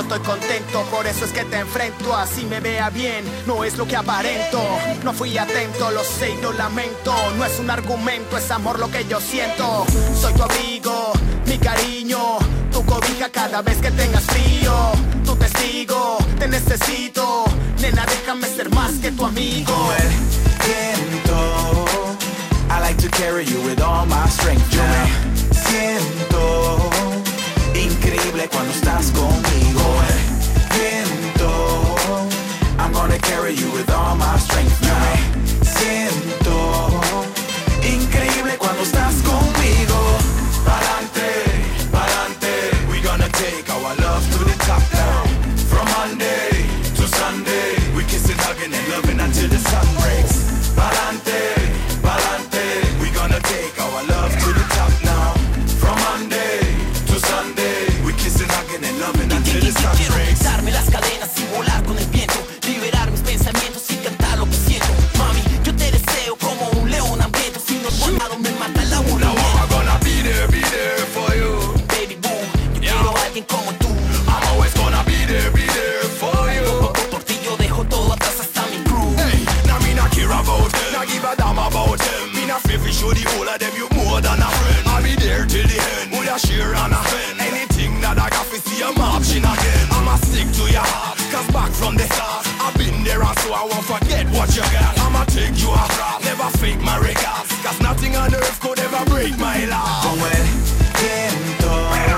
estoy contento, por eso es que te enfrento. Así me vea bien, no es lo que aparento. No fui atento, lo sé y lo lamento. No es un argumento, es amor lo que yo siento. Soy tu abrigo, mi cariño, tu cobija cada vez que tengas frío. Tu testigo, te necesito. Nena, déjame ser más que tu amigo. Como el viento, I like to carry you with all my strength. Yo me siento increíble cuando estás conmigo. El viento, I'm gonna carry you with all my strength. Yo me siento increíble cuando estás conmigo. Pa'lante, pa'lante, we gonna take our love to the top now. From Monday to Sunday, we kissing, hugging and loving until the sun breaks. Pa'lante, pa'lante, we gonna take our love to the top now. From Monday to Sunday, we kissing, hugging and loving until the sun breaks. Quiero quitarme las cadenas y volar con el viento, liberar mis pensamientos y cantar lo que siento. Mami, yo te deseo como un león hambriento. Si no colmado me mata el aburrimiento. Now I'm gonna be there for you. Baby boo, yo quiero a alguien como tú. I'm always gonna be there for you. Por ti yo dejo todo atrás hasta mi crew. Hey, now me not care about them, not give a damn about them. Me not fear for show the whole of them you more than a friend. I'll be there till the end, would I share and a friend. Anything that I got to see a option again. I'ma stick to your heart, cause back from the start I've been there and so I won't forget what you got. I'ma take you a rap, never fake my regards, cause nothing on earth could ever break my love. Como el viento,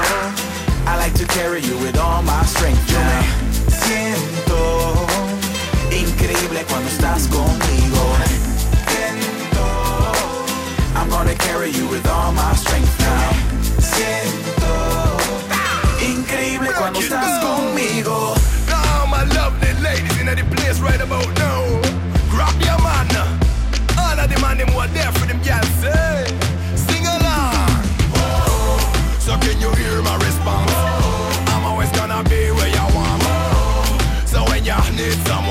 I like to carry you with all my strength. Yo me siento increíble cuando estás conmigo. Viento, I'm gonna carry you with all my strength now. Siento increíble cuando estás conmigo. Now my lovely ladies in the place right about now. Grab your man, all of them and them who are there for them girls, say. Sing along. So can you hear my response? I'm always gonna be where you want. So when you need someone